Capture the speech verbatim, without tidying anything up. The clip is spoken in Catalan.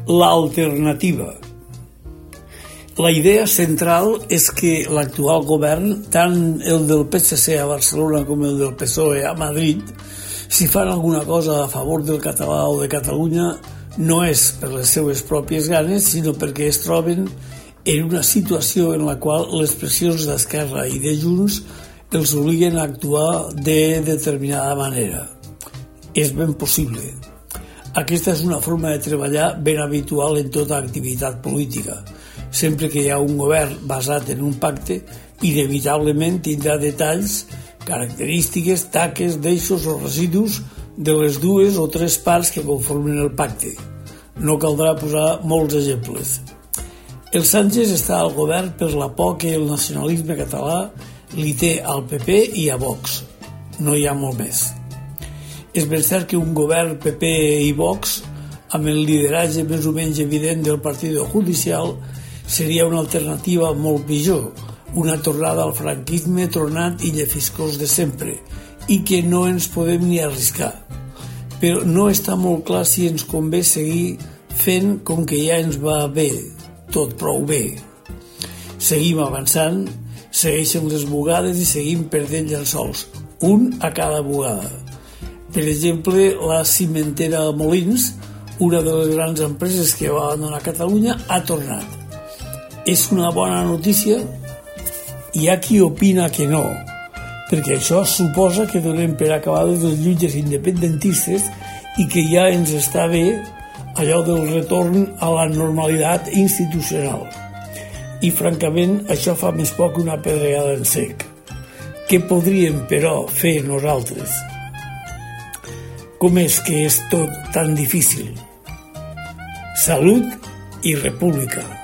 L'alternativa. La idea central és que l'actual govern, tant el del P S C a Barcelona com el del P S O E a Madrid, si fan alguna cosa a favor del català o de Catalunya, no és per les seues pròpies ganes, sinó perquè es troben en una situació en la qual les pressions d'Esquerra i de Junts els obliguen a actuar de determinada manera. És ben possible. Aquesta és una forma de treballar ben habitual en tota activitat política. Sempre que hi ha un govern basat en un pacte, inevitablement tindrà detalls, característiques, taques, deixos o residus de les dues o tres parts que conformen el pacte. No caldrà posar molts exemples. El Sánchez està al govern per la por que el nacionalisme català li té al P P i a Vox. No hi ha molt més. És ben cert que un govern P P i Vox, amb el lideratge més o menys evident del Partit Judicial, seria una alternativa molt pitjor, una tornada al franquisme tronat i llefiscós de sempre, i que no ens podem ni arriscar. Però no està molt clar si ens convé seguir fent com que ja ens va bé, tot prou bé. Seguim avançant, segueixen les bugades i seguim perdent llençols, un a cada bugada. Per exemple, la cimentera Molins, una de les grans empreses que va abandonar Catalunya, ha tornat. És una bona notícia? Hi ha qui opina que no, perquè això suposa que donem per acabades les lluites independentistes i que ja ens està bé allò del retorn a la normalitat institucional. I, francament, això fa més poc una pedregada en sec. Què podríem, però, fer nosaltres? Com és que és tot tan difícil? Salut i república.